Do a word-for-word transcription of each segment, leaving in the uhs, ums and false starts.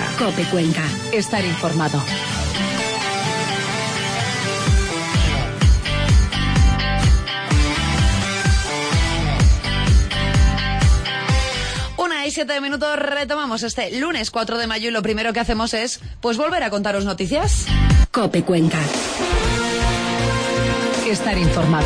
Cuenca. COPE Cuenca. Estar informado. Una y siete minutos, retomamos este lunes cuatro de mayo y lo primero que hacemos es, pues, volver a contaros noticias. COPE Cuenca. Estar informado.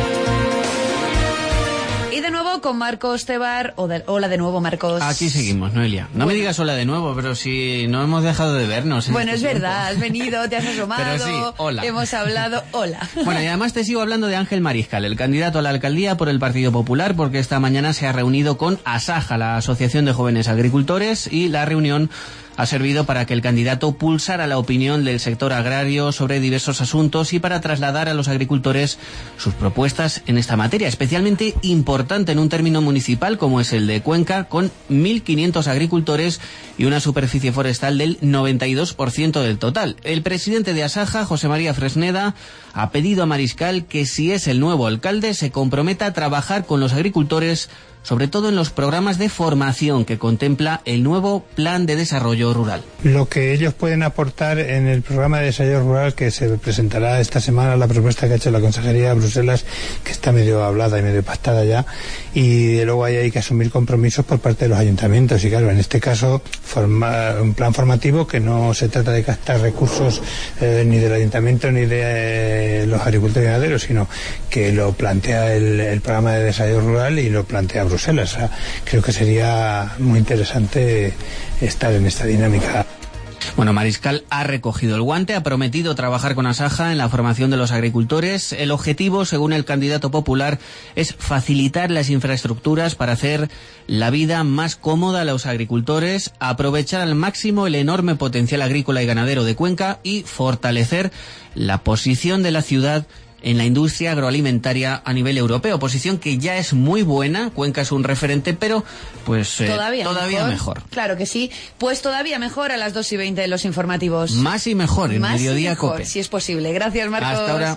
Y de nuevo con Marcos Tebar. Hola de nuevo, Marcos. Aquí seguimos, Noelia. No bueno. me digas hola de nuevo, pero si no hemos dejado de vernos. Bueno, este es tiempo. verdad, has venido, te has asomado. Pero sí, hola. Hemos hablado, hola. Bueno, y además te sigo hablando de Ángel Mariscal, el candidato a la alcaldía por el Partido Popular, porque esta mañana se ha reunido con ASAJA, la Asociación de Jóvenes Agricultores, y la reunión ha servido para que el candidato pulsara la opinión del sector agrario sobre diversos asuntos y para trasladar a los agricultores sus propuestas en esta materia, especialmente importante en un término municipal como es el de Cuenca, con mil quinientos agricultores y una superficie forestal del noventa y dos por ciento del total. El presidente de ASAJA, José María Fresneda, ha pedido a Mariscal que, si es el nuevo alcalde, se comprometa a trabajar con los agricultores, sobre todo en los programas de formación que contempla el nuevo Plan de Desarrollo Rural. Lo que ellos pueden aportar en el programa de desarrollo rural que se presentará esta semana, la propuesta que ha hecho la Consejería de Bruselas, que está medio hablada y medio pactada ya, y luego hay, hay que asumir compromisos por parte de los ayuntamientos, y claro, en este caso forma, un plan formativo que no se trata de captar recursos eh, ni del ayuntamiento ni de eh, los agricultores y ganaderos, sino que lo plantea el, el programa de desarrollo rural y lo plantea Bruselas. O sea, creo que sería muy interesante estar en esta dinámica. Bueno, Mariscal ha recogido el guante, ha prometido trabajar con ASAJA en la formación de los agricultores. El objetivo, según el candidato popular, es facilitar las infraestructuras para hacer la vida más cómoda a los agricultores, aprovechar al máximo el enorme potencial agrícola y ganadero de Cuenca y fortalecer la posición de la ciudad en la industria agroalimentaria a nivel europeo, posición que ya es muy buena. Cuenca es un referente, pero pues eh, todavía, todavía mejor. mejor. Claro que sí, pues todavía mejor a las dos y veinte de los informativos. Más y mejor en Más Mediodía y mejor, COPE. si es posible. Gracias, Marcos. Hasta ahora.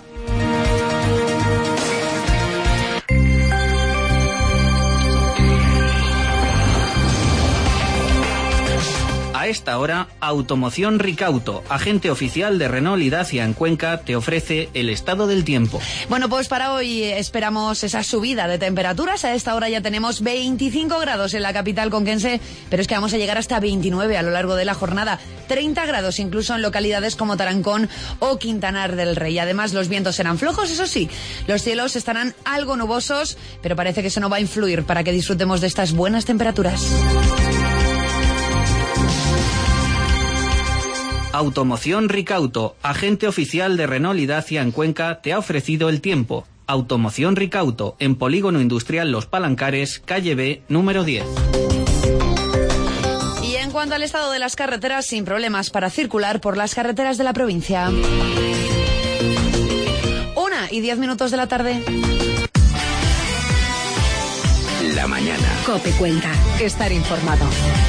A esta hora, Automoción Ricauto, agente oficial de Renault y Dacia en Cuenca, te ofrece el estado del tiempo. Bueno, pues para hoy esperamos esa subida de temperaturas. A esta hora ya tenemos veinticinco grados en la capital conquense, pero es que vamos a llegar hasta veintinueve a lo largo de la jornada. treinta grados incluso en localidades como Tarancón o Quintanar del Rey. Además, los vientos serán flojos, eso sí. Los cielos estarán algo nubosos, pero parece que eso no va a influir para que disfrutemos de estas buenas temperaturas. Automoción Ricauto, agente oficial de Renault y Dacia en Cuenca, te ha ofrecido el tiempo. Automoción Ricauto, en Polígono Industrial Los Palancares, calle B, número diez. Y en cuanto al estado de las carreteras, sin problemas para circular por las carreteras de la provincia. Una y diez minutos de la tarde. La mañana. COPE Cuenca. Estar informado.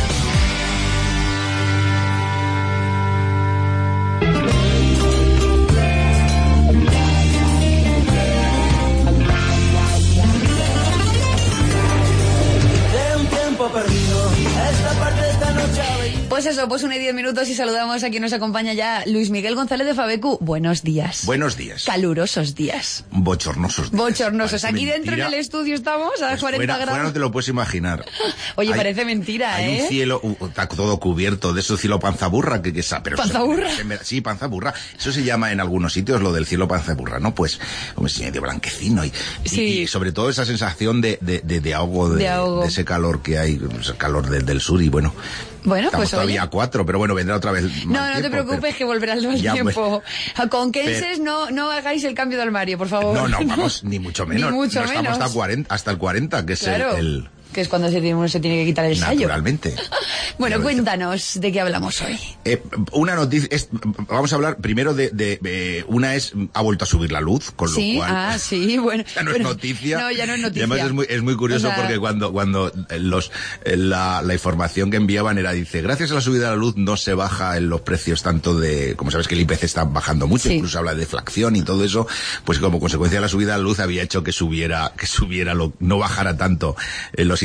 Pues eso, pues una y diez minutos y saludamos a quien nos acompaña ya, Luis Miguel González de Fabecu. Buenos días. Buenos días. Calurosos días. Bochornosos días. Bochornosos. Parece Aquí mentira. dentro en el estudio estamos a Pues cuarenta fuera, grados. Fuera no te lo puedes imaginar. Oye, hay, parece mentira, hay ¿eh? un cielo, uh, está todo cubierto de ese cielo panzaburra que, que pero ¿Panzaburra? Se, se, sí, panzaburra. Eso se llama en algunos sitios lo del cielo panzaburra, ¿no? Pues, como si medio blanquecino y, sí. y, y sobre todo esa sensación de, de, de, de ahogo, de, de ahogo, de ese calor que hay, ese calor del, del sur y bueno. Bueno, Estamos pues todavía oye. a cuatro, pero bueno, vendrá otra vez mal No, no tiempo, te preocupes, pero... que volverá el mal ya, tiempo. Pues... A conquenses pero... no, no hagáis el cambio de armario, por favor. No, no, vamos, ni mucho menos. Ni mucho no menos. estamos hasta, cuarenta, hasta el cuarenta, que es claro, el... el... que es cuando se tiene, uno se tiene que quitar el sayo. Naturalmente. Bueno, cuéntanos de qué hablamos hoy. Eh, una noticia, es, vamos a hablar primero de, de, de, una es, ha vuelto a subir la luz, con sí, lo cual... ah, sí, bueno. Ya no bueno, es noticia. No, ya no es noticia. Y además es muy, es muy curioso, o sea, porque cuando, cuando los, la, la información que enviaban era, dice, gracias a la subida de la luz no se baja en los precios tanto de, como sabes que el I P C está bajando mucho, sí. Incluso habla de deflación y todo eso, pues como consecuencia de la subida de la luz había hecho que subiera, que subiera lo, no bajara tanto en los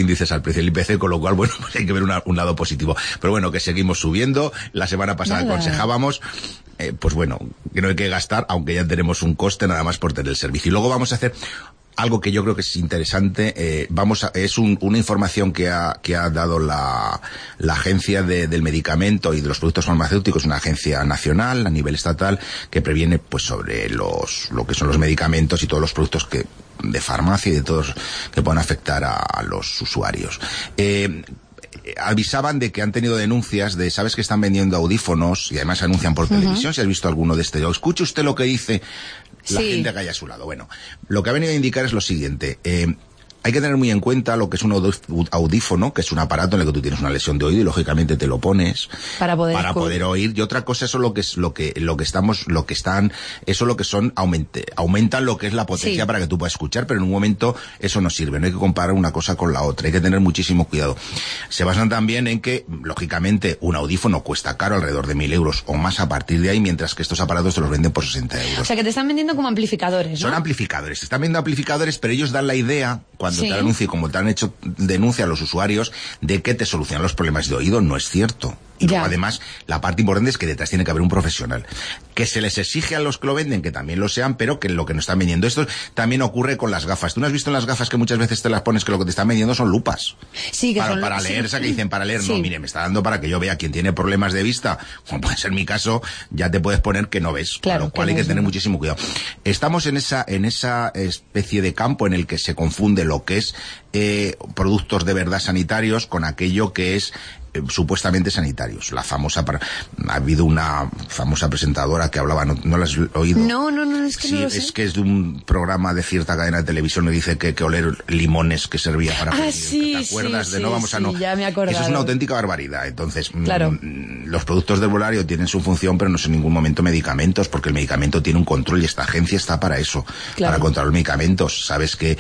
índices al precio del I P C, con lo cual, bueno, pues hay que ver una, un lado positivo. Pero bueno, que seguimos subiendo. La semana pasada Nada. aconsejábamos, eh, pues bueno, que no hay que gastar, aunque ya tenemos un coste nada más por tener el servicio. Y luego vamos a hacer algo que yo creo que es interesante. Eh, vamos a, es un, una información que ha, que ha dado la, la agencia de, del medicamento y de los productos farmacéuticos, una agencia nacional a nivel estatal que previene, pues, sobre los, lo que son los medicamentos y todos los productos que, de farmacia y de todos que puedan afectar a, a los usuarios. Eh, avisaban de que han tenido denuncias de, sabes que están vendiendo audífonos y además anuncian por uh-huh. televisión, si has visto alguno de este, escuche usted lo que dice la sí. gente que haya a su lado. Bueno, lo que ha venido a indicar es lo siguiente. Eh, hay que tener muy en cuenta lo que es un audífono, que es un aparato en el que tú tienes una lesión de oído y lógicamente te lo pones para poder, para poder oír. Y otra cosa, eso lo que es lo que lo que estamos, lo que están, eso lo que son aumente, aumentan lo que es la potencia sí. para que tú puedas escuchar, pero en un momento eso no sirve. No hay que comparar una cosa con la otra. Hay que tener muchísimo cuidado. Se basan también en que, lógicamente, un audífono cuesta caro, alrededor de mil euros o más a partir de ahí, mientras que estos aparatos te los venden por sesenta euros. O sea, que te están vendiendo como amplificadores, ¿no? Son amplificadores. Te están vendiendo amplificadores, pero ellos dan la idea, cuando sí. te anuncian, como te han hecho denuncia a los usuarios, de que te solucionan los problemas de oído. No es cierto. Y luego, además, la parte importante es que detrás tiene que haber un profesional. Que se les exige a los que lo venden que también lo sean, pero que lo que nos están vendiendo. Esto también ocurre con las gafas. ¿Tú no has visto en las gafas que muchas veces te las pones que lo que te están vendiendo son lupas? Sí, que para, son para leer, sí. esa que dicen para leer. Sí. No, mire, me está dando para que yo vea. Quien tiene problemas de vista, como puede ser mi caso, ya te puedes poner que no ves. Claro, con lo cual hay que tener muchísimo cuidado. Estamos en esa, en esa especie de campo en el que se confunde lo que es eh, productos de verdad sanitarios con aquello que es Eh, supuestamente sanitarios. La famosa, ha habido una famosa presentadora que hablaba, ¿no, no la has oído? No, no, no, es que sí, no lo es sé. que es de un programa de cierta cadena de televisión, le dice que, que oler limones que servía para ah, prevenir. sí, ¿Te acuerdas sí, de no sí, vamos a sí, no? Ya me he acordado. Eso es una auténtica barbaridad. Entonces, claro. mmm, los productos del herbolario tienen su función, pero no son en ningún momento medicamentos, porque el medicamento tiene un control y esta agencia está para eso, claro. para controlar los medicamentos. Sabes que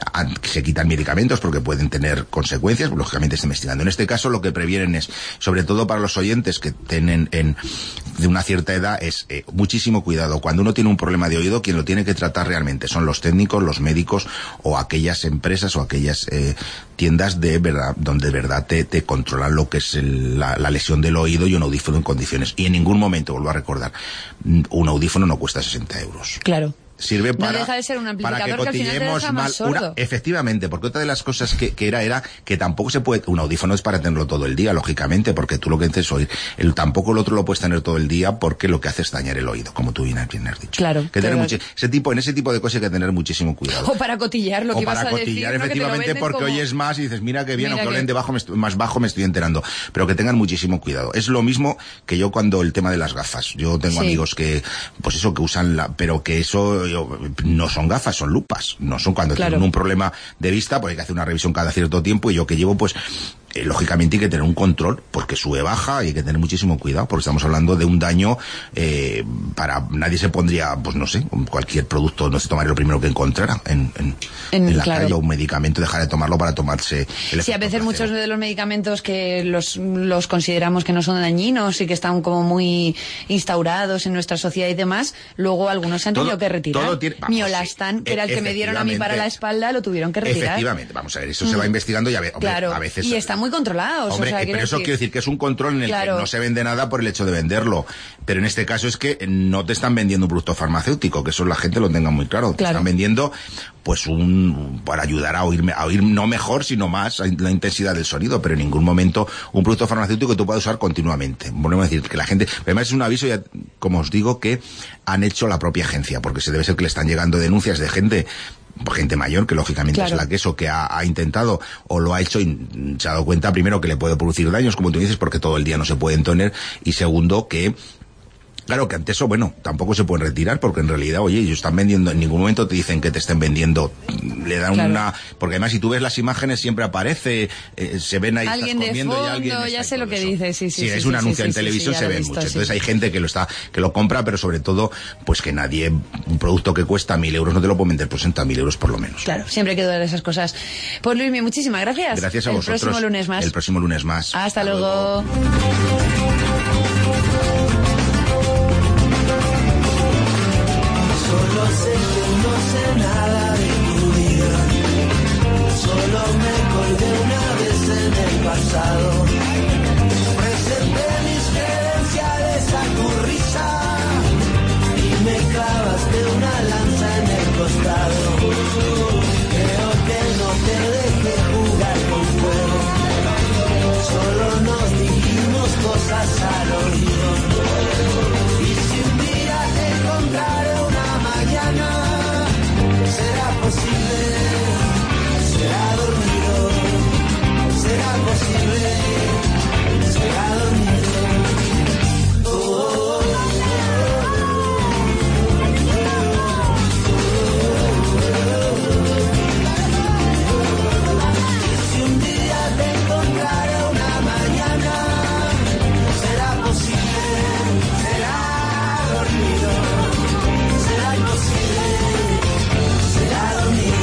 se quitan medicamentos porque pueden tener consecuencias, pues, lógicamente está investigando. En este caso lo que previenen es, sobre todo para los oyentes que tienen en, de una cierta edad, es eh, muchísimo cuidado. Cuando uno tiene un problema de oído, quien lo tiene que tratar realmente son los técnicos, los médicos o aquellas empresas o aquellas eh, tiendas de verdad, donde de verdad te, te controlan lo que es el, la, la lesión del oído y un audífono en condiciones. Y en ningún momento, vuelvo a recordar, un audífono no cuesta sesenta euros. Claro. Sirve para, no deja de ser un amplificador para que que al final te deja más sordo. Una, efectivamente, porque otra de las cosas que, que era era que tampoco se puede, un audífono es para tenerlo todo el día, lógicamente, porque tú lo que haces es oír. El, tampoco el otro lo puedes tener todo el día porque lo que hace es dañar el oído, como tú bien has dicho. Claro. Que tener claro. mucho, ese tipo, en ese tipo de cosas hay que tener muchísimo cuidado. O para cotillar lo o que vas a decir. O para cotillar, ¿no? efectivamente, porque como... oyes más y dices, mira qué bien, mira o que que... oyen de bajo, me estoy, más bajo me estoy enterando. Pero que tengan muchísimo cuidado. Es lo mismo que yo cuando el tema de las gafas. Yo tengo sí. amigos que, pues eso, que usan la, pero que eso yo, no son gafas, son lupas. No son cuando claro. tienen un problema de vista, pues hay que hacer una revisión cada cierto tiempo, y yo que llevo, pues, eh, lógicamente hay que tener un control, porque sube, baja, y hay que tener muchísimo cuidado, porque estamos hablando de un daño, eh, para, nadie se pondría, pues no sé, cualquier producto, no se tomaría lo primero que encontrara en, en, en, en la claro. calle, o un medicamento, dejar de tomarlo para tomarse el Sí, a veces muchos de los medicamentos que los, los consideramos que no son dañinos y que están como muy instaurados en nuestra sociedad y demás, luego algunos se han tenido todo, que retirar. Todo tiene, vamos, Miolastan, sí, que era el que me dieron a mí para la espalda, lo tuvieron que retirar. Efectivamente, vamos a ver, eso mm. se va investigando y a, ve, hombre, claro. a veces... Y están muy controlados. Hombre, o sea, pero eso decir... quiere decir que es un control en el claro. que no se vende nada por el hecho de venderlo. Pero en este caso es que no te están vendiendo un producto farmacéutico, que eso la gente lo tenga muy claro. Te claro. están vendiendo, pues, un para ayudar a oírme, a oír no mejor, sino más la intensidad del sonido, pero en ningún momento un producto farmacéutico que tú puedas usar continuamente. Volvemos a decir que la gente, además es un aviso, ya, como os digo, que han hecho la propia agencia, porque se debe ser que le están llegando denuncias de gente gente mayor, que lógicamente claro. es la que eso que ha, ha intentado o lo ha hecho y se ha dado cuenta, primero, que le puede producir daños, como tú dices, porque todo el día no se pueden tener, y segundo, que claro, que ante eso, bueno, tampoco se pueden retirar, porque en realidad, oye, ellos están vendiendo, en ningún momento te dicen que te estén vendiendo, le dan claro. una, porque además si tú ves las imágenes siempre aparece, eh, se ven ahí, alguien estás comiendo de fondo, y alguien ya está sé lo que eso. dices, sí, sí, sí, sí. es sí, un sí, anuncio sí, en sí, televisión, sí, se sí, ve visto, mucho, sí. entonces hay gente que lo está, que lo compra, pero sobre todo, pues que nadie, un producto que cuesta mil euros no te lo puede vender por sesenta mil euros por lo menos. Claro, siempre hay que dudar de esas cosas. Pues Luismi, muchísimas gracias. Gracias a el vosotros. El próximo lunes más. El próximo lunes más. Hasta, Hasta luego. luego. Solo sé que no sé nada de tu vida, solo me colgué una pasado. Presenté mis credenciales a tu risa y me clavaste una lanza en el costado. Creo que no te dejé jugar con fuego, solo nos dijimos cosas al oído. Y si un día te encontraré una mañana, será posible, será dormido, será posible, será dormido. Oh, oh, y si un día te encontraré una mañana, será posible, será dormido, será imposible, será dormido.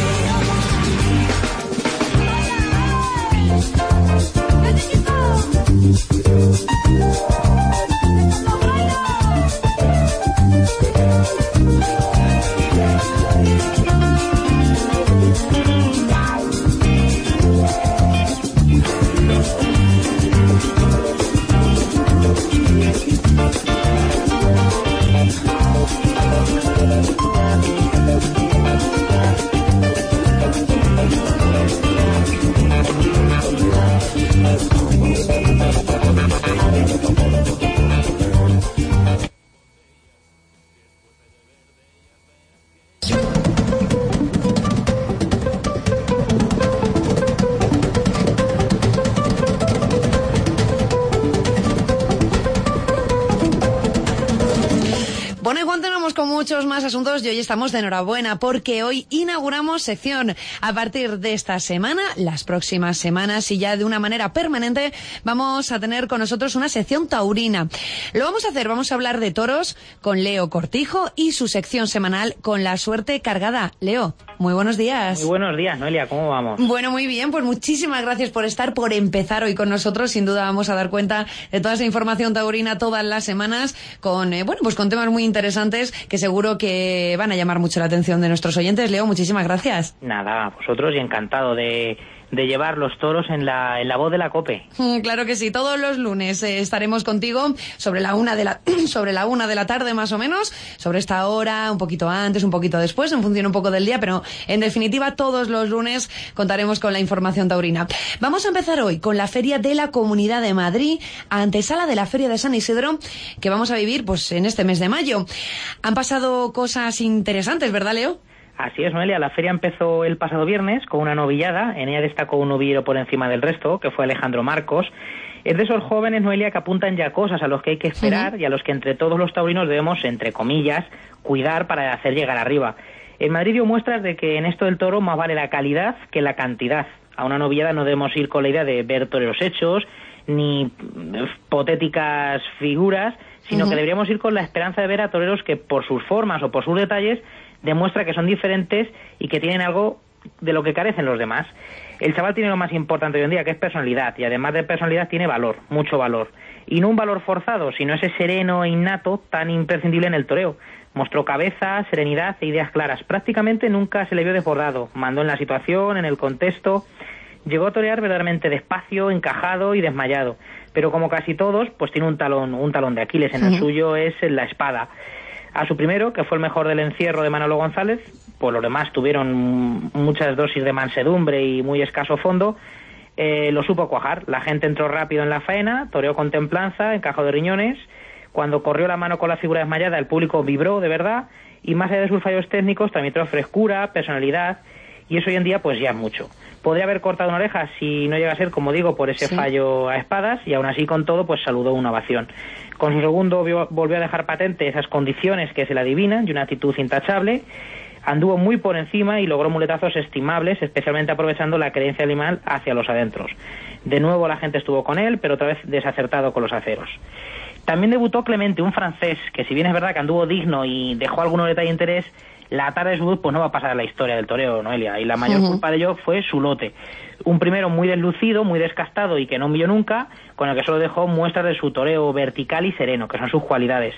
Bueno, y continuamos con muchos más asuntos y hoy estamos de enhorabuena porque hoy inauguramos sección. A partir de esta semana, las próximas semanas y ya de una manera permanente, vamos a tener con nosotros una sección taurina. Lo vamos a hacer, vamos a hablar de toros con Leo Cortijo y su sección semanal con la suerte cargada. Leo, muy buenos días. Muy buenos días, Noelia, ¿cómo vamos? Bueno, muy bien, pues muchísimas gracias por estar, por empezar hoy con nosotros. Sin duda vamos a dar cuenta de toda esa información taurina todas las semanas con, eh, bueno, pues con temas muy interesantes que seguro que van a llamar mucho la atención de nuestros oyentes. Leo, muchísimas gracias. Nada, a vosotros y encantado de, de llevar los toros en la, en la voz de la COPE. Mm, claro que sí, todos los lunes eh, estaremos contigo sobre la una de la sobre la una de la tarde más o menos, sobre esta hora, un poquito antes, un poquito después, en función un poco del día, pero en definitiva todos los lunes contaremos con la información taurina. Vamos a empezar hoy con la Feria de la Comunidad de Madrid, antesala de la Feria de San Isidro, que vamos a vivir pues en este mes de mayo. Han pasado cosas interesantes, ¿verdad, Leo? Así es, Noelia, la feria empezó el pasado viernes con una novillada. En ella destacó un novillero por encima del resto, que fue Alejandro Marcos. Es de esos jóvenes, Noelia, que apuntan ya cosas a los que hay que esperar uh-huh. y a los que entre todos los taurinos debemos, entre comillas, cuidar para hacer llegar arriba. En Madrid dio muestras de que en esto del toro más vale la calidad que la cantidad. A una novillada no debemos ir con la idea de ver toreros hechos, ni hipotéticas figuras, sino uh-huh. que deberíamos ir con la esperanza de ver a toreros que por sus formas o por sus detalles demuestra que son diferentes y que tienen algo de lo que carecen los demás. El chaval tiene lo más importante hoy en día, que es personalidad, y además de personalidad tiene valor, mucho valor. Y no un valor forzado, sino ese sereno e innato tan imprescindible en el toreo. Mostró cabeza, serenidad e ideas claras. Prácticamente nunca se le vio desbordado. Mandó en la situación, en el contexto. Llegó a torear verdaderamente despacio, encajado y desmayado. Pero como casi todos, pues tiene un talón, un talón de Aquiles. En el uh-huh. suyo es la espada. A su primero, que fue el mejor del encierro de Manolo González, pues los demás tuvieron muchas dosis de mansedumbre y muy escaso fondo, eh, lo supo cuajar. La gente entró rápido en la faena, toreó con templanza, encajó de riñones. Cuando corrió la mano con la figura desmayada, el público vibró de verdad, y más allá de sus fallos técnicos, también trajo frescura, personalidad, y eso hoy en día pues ya es mucho. Podría haber cortado una oreja si no llega a ser, como digo, por ese sí. fallo a espadas, y aún así con todo pues saludó una ovación. Con su segundo vio, volvió a dejar patente esas condiciones que se le adivinan y una actitud intachable. Anduvo muy por encima y logró muletazos estimables, especialmente aprovechando la creencia animal hacia los adentros. De nuevo la gente estuvo con él, pero otra vez desacertado con los aceros. También debutó Clemente, un francés, que si bien es verdad que anduvo digno y dejó algunos detalles de interés, la tarde de su debut pues no va a pasar a la historia del toreo, Noelia, y la mayor uh-huh. culpa de ello fue su lote. Un primero muy deslucido, muy descastado y que no envió nunca, con el que solo dejó muestras de su toreo vertical y sereno, que son sus cualidades.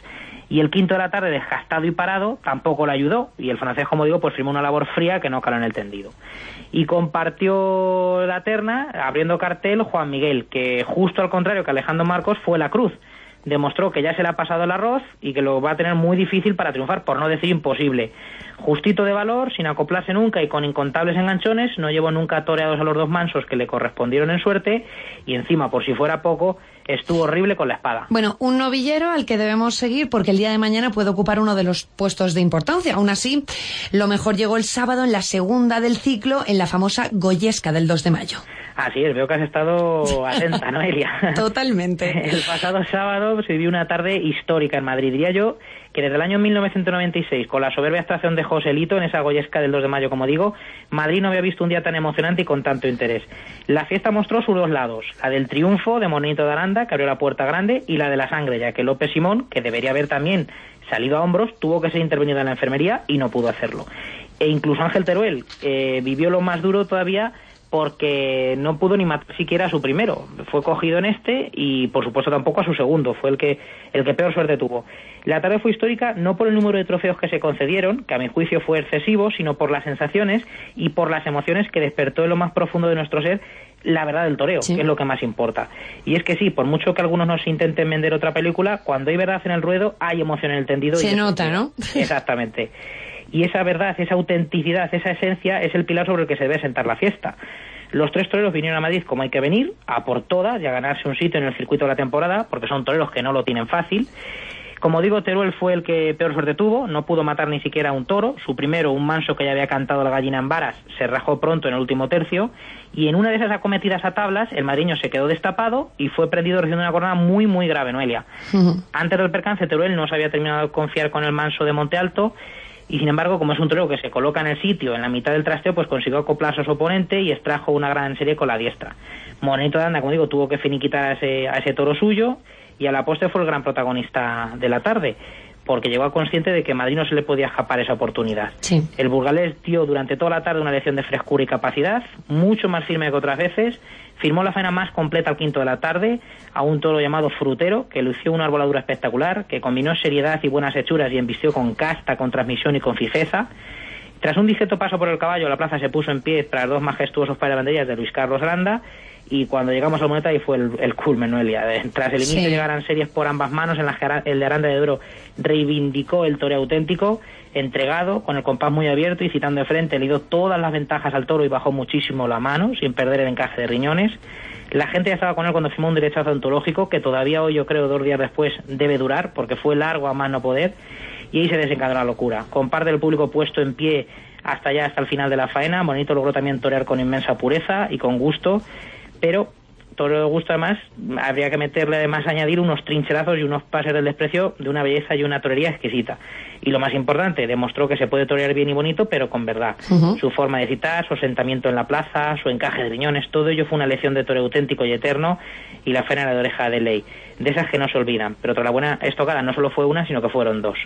Y el quinto de la tarde, desgastado y parado, tampoco le ayudó, y el francés, como digo, pues firmó una labor fría que no caló en el tendido. Y compartió la terna, abriendo cartel, Juan Miguel, que justo al contrario que Alejandro Marcos, fue la cruz. Demostró que ya se le ha pasado el arroz y que lo va a tener muy difícil para triunfar, por no decir imposible. Justito de valor, sin acoplarse nunca y con incontables enganchones, no llevó nunca toreados a los dos mansos que le correspondieron en suerte, y encima, por si fuera poco, estuvo horrible con la espada. Bueno, un novillero al que debemos seguir porque el día de mañana puede ocupar uno de los puestos de importancia. Aún así, lo mejor llegó el sábado en la segunda del ciclo, en la famosa Goyesca del dos de mayo. Así es, veo que has estado atenta, Noelia. Totalmente. El pasado sábado se vivió una tarde histórica en Madrid, diría yo, que desde el año mil novecientos noventa y seis, con la soberbia actuación de Joselito en esa Goyesca del dos de mayo, como digo, Madrid no había visto un día tan emocionante y con tanto interés. La fiesta mostró sus dos lados, la del triunfo de Morenito de Aranda, que abrió la puerta grande, y la de la sangre, ya que López Simón, que debería haber también salido a hombros, tuvo que ser intervenido en la enfermería y no pudo hacerlo. E incluso Ángel Teruel eh, vivió lo más duro todavía, porque no pudo ni matar siquiera a su primero. Fue cogido en este y, por supuesto, tampoco a su segundo. Fue el que el que peor suerte tuvo. La tarde fue histórica no por el número de trofeos que se concedieron, que a mi juicio fue excesivo, sino por las sensaciones y por las emociones que despertó en lo más profundo de nuestro ser la verdad del toreo, sí, que es lo que más importa. Y es que sí, por mucho que algunos nos intenten vender otra película, cuando hay verdad en el ruedo, hay emoción en el tendido. Se y nota, ¿no? Exactamente. Y esa verdad, esa autenticidad, esa esencia es el pilar sobre el que se debe sentar la fiesta. Los tres toreros vinieron a Madrid como hay que venir, a por todas y a ganarse un sitio en el circuito de la temporada, porque son toreros que no lo tienen fácil. Como digo, Teruel fue el que peor suerte tuvo, no pudo matar ni siquiera un toro. Su primero, un manso que ya había cantado la gallina en varas, se rajó pronto en el último tercio, y en una de esas acometidas a tablas, el madrileño se quedó destapado y fue prendido recibiendo una cornada muy, muy grave, Noelia. Uh-huh. Antes del percance, Teruel no se había terminado de confiar con el manso de Monte Alto, y sin embargo, como es un torero que se coloca en el sitio, en la mitad del trasteo, pues consiguió acoplarse a su oponente y extrajo una gran serie con la diestra. Morenito de Aranda, como digo, tuvo que finiquitar a ese, a ese toro suyo, y a la postre fue el gran protagonista de la tarde, porque llegó a consciente de que a Madrid no se le podía escapar esa oportunidad. Sí. El burgalés dio durante toda la tarde una lección de frescura y capacidad, mucho más firme que otras veces. Firmó la faena más completa al quinto de la tarde a un toro llamado Frutero, que lució una arboladura espectacular, que combinó seriedad y buenas hechuras y embistió con casta, con transmisión y con fifeza. Tras un discreto paso por el caballo, la plaza se puso en pie para los dos majestuosos pares de banderillas de Luis Carlos Aranda, y cuando llegamos al moneta ahí fue el, el culmen, Noelia. Tras el inicio sí. llegaran series por ambas manos, en las que el de Aranda de Duero reivindicó el toreo auténtico, entregado, con el compás muy abierto y citando de frente, le dio todas las ventajas al toro y bajó muchísimo la mano, sin perder el encaje de riñones. La gente ya estaba con él cuando firmó un derechazo antológico, que todavía hoy, yo creo, dos días después, debe durar, porque fue largo a más no poder, y ahí se desencadenó la locura. Con parte del público puesto en pie hasta ya, hasta el final de la faena, Bonito logró también torear con inmensa pureza y con gusto, pero torero de gusto además habría que meterle además añadir unos trincherazos y unos pases del desprecio de una belleza y una torería exquisita. Y lo más importante, demostró que se puede torear bien y bonito, pero con verdad. Uh-huh. Su forma de citar, su asentamiento en la plaza, su encaje de riñones, todo ello fue una lección de toreo auténtico y eterno, y la faena era de oreja de ley, de esas que no se olvidan. Pero tras la buena estocada no solo fue una, sino que fueron dos.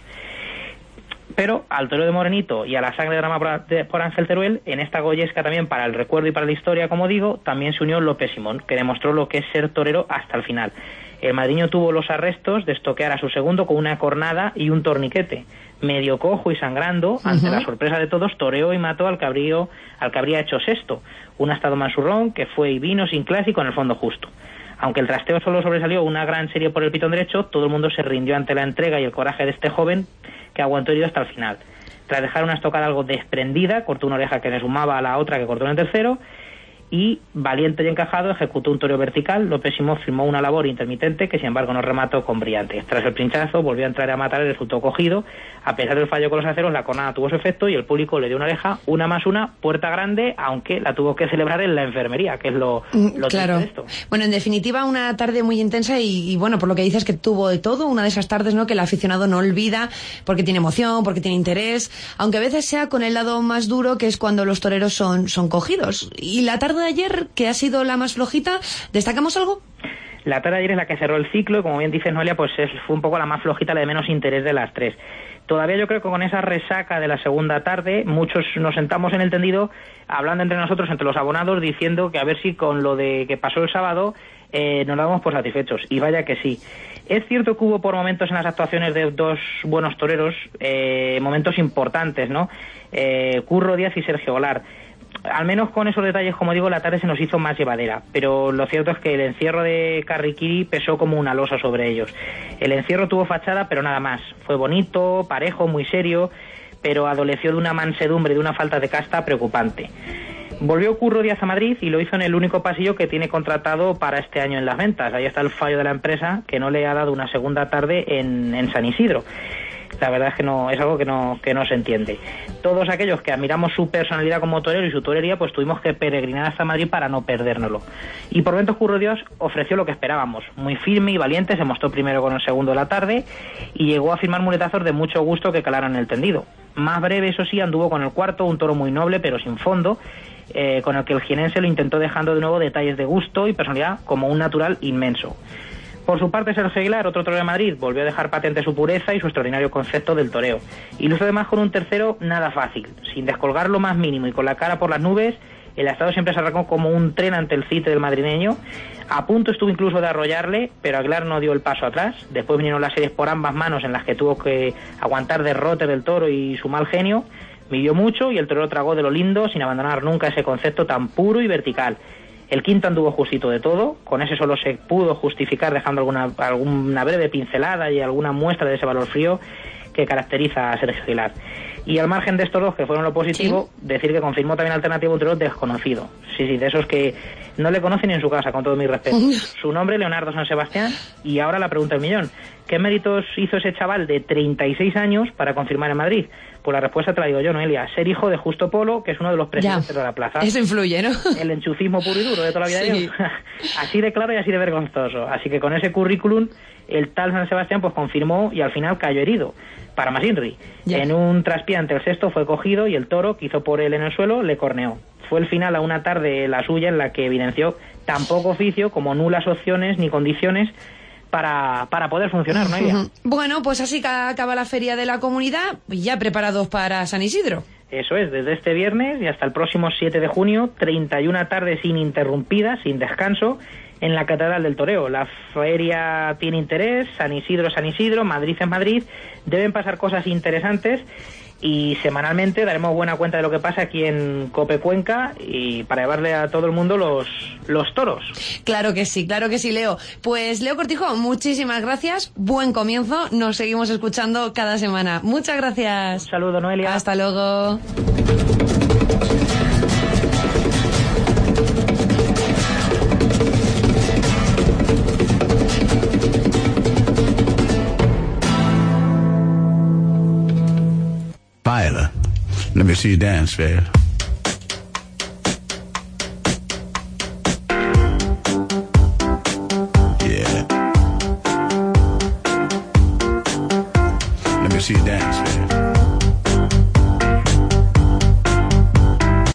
Pero al toreo de Morenito y a la sangre derramada por, por Ángel Teruel, en esta Goyesca también para el recuerdo y para la historia, como digo, también se unió López Simón, que demostró lo que es ser torero hasta el final. El madrileño tuvo los arrestos de estoquear a su segundo con una cornada y un torniquete. Medio cojo y sangrando, ante uh-huh. la sorpresa de todos, toreó y mató al cabrío, al que habría hecho sexto, un astado mansurrón que fue y vino sin clásico en el fondo justo. Aunque el trasteo solo sobresalió una gran serie por el pitón derecho, todo el mundo se rindió ante la entrega y el coraje de este joven, que aguantó herido hasta el final. Tras dejar una estocada algo desprendida, cortó una oreja que le sumaba a la otra que cortó en el tercero, y, valiente y encajado, ejecutó un toreo vertical. López Simón firmó una labor intermitente que, sin embargo, no remató con brillante. Tras el pinchazo, volvió a entrar a matar y resultó cogido. A pesar del fallo con los aceros, la cornada tuvo su efecto y el público le dio una oreja, una más una, puerta grande, aunque la tuvo que celebrar en la enfermería, que es lo, lo claro. de esto. Bueno, en definitiva, una tarde muy intensa y, y, bueno, por lo que dices que tuvo de todo, una de esas tardes, ¿no?, que el aficionado no olvida porque tiene emoción, porque tiene interés, aunque a veces sea con el lado más duro, que es cuando los toreros son, son cogidos. Y la tarde de ayer, que ha sido la más flojita, ¿destacamos algo? La tarde de ayer es la que cerró el ciclo y, como bien dice Noelia, pues es, fue un poco la más flojita, la de menos interés de las tres. Todavía yo creo que con esa resaca de la segunda tarde, muchos nos sentamos en el tendido hablando entre nosotros, entre los abonados, diciendo que a ver si con lo de que pasó el sábado eh, nos damos por satisfechos, y vaya que sí. Es cierto que hubo por momentos en las actuaciones de dos buenos toreros, eh, momentos importantes, ¿no? Eh, Curro Díaz y Sergio Olar. Al menos con esos detalles, como digo, la tarde se nos hizo más llevadera, pero lo cierto es que el encierro de Carriquiri pesó como una losa sobre ellos. El encierro tuvo fachada, pero nada más. Fue bonito, parejo, muy serio, pero adoleció de una mansedumbre y de una falta de casta preocupante. Volvió Curro Díaz a Madrid y lo hizo en el único pasillo que tiene contratado para este año en las ventas. Ahí está el fallo de la empresa, que no le ha dado una segunda tarde en, en San Isidro. La verdad es que no es algo que no que no se entiende. Todos aquellos que admiramos su personalidad como torero y su torería, pues tuvimos que peregrinar hasta Madrid para no perdérnoslo. Y por momentos Curro Díaz ofreció lo que esperábamos. Muy firme y valiente, se mostró primero con el segundo de la tarde y llegó a firmar muletazos de mucho gusto que calaron el tendido. Más breve, eso sí, anduvo con el cuarto, un toro muy noble pero sin fondo, eh, con el que el jienense lo intentó dejando de nuevo detalles de gusto y personalidad como un natural inmenso. Por su parte, Sergio Aguilar, otro torero de Madrid, volvió a dejar patente su pureza y su extraordinario concepto del toreo. Y lo hizo además con un tercero nada fácil, sin descolgar lo más mínimo y con la cara por las nubes. El estado siempre se arrancó como un tren ante el cite del madrileño. A punto estuvo incluso de arrollarle, pero Aguilar no dio el paso atrás. Después vinieron las series por ambas manos en las que tuvo que aguantar derrote del toro y su mal genio. Midió mucho y el torero tragó de lo lindo sin abandonar nunca ese concepto tan puro y vertical. El quinto anduvo justito de todo, con ese solo se pudo justificar dejando alguna, alguna breve pincelada y alguna muestra de ese valor frío que caracteriza a Sergio Aguilar. Y al margen de estos dos que fueron lo positivo, ¿sí? Decir que confirmó también alternativo un torero desconocido. Sí, sí, de esos que no le conocen ni en su casa, con todo mi respeto. Su nombre, Leonardo San Sebastián, y ahora la pregunta del millón. ¿Qué méritos hizo ese chaval de treinta y seis años para confirmar en Madrid? Pues la respuesta te la digo yo, Noelia. Ser hijo de Justo Polo, que es uno de los presidentes ya de la plaza. Eso influye, ¿no? El enchufismo puro y duro de toda la vida sí. de Dios. Así de claro y así de vergonzoso. Así que con ese currículum, el tal San Sebastián pues confirmó y al final cayó herido. Para más Inri. Ya. En un traspié ante el sexto fue cogido y el toro que hizo por él en el suelo le corneó. Fue el final a una tarde la suya en la que evidenció tan poco oficio como nulas opciones ni condiciones para, para poder funcionar, ¿no? Uh-huh. Bueno, pues así que acaba la feria de la comunidad, ya preparados para San Isidro. Eso es, desde este viernes y hasta el próximo siete de junio, treinta y una tardes ininterrumpidas, sin descanso, en la Catedral del Toreo. La feria tiene interés, San Isidro, San Isidro, Madrid es Madrid, deben pasar cosas interesantes y semanalmente daremos buena cuenta de lo que pasa aquí en Cope Cuenca y para llevarle a todo el mundo los, los toros. Claro que sí, claro que sí, Leo. Pues Leo Cortijo, muchísimas gracias, buen comienzo, nos seguimos escuchando cada semana. Muchas gracias. Un saludo, Noelia. Hasta luego. Viola, let me see you dance, Viola. Yeah. Let me see you dance, Viola.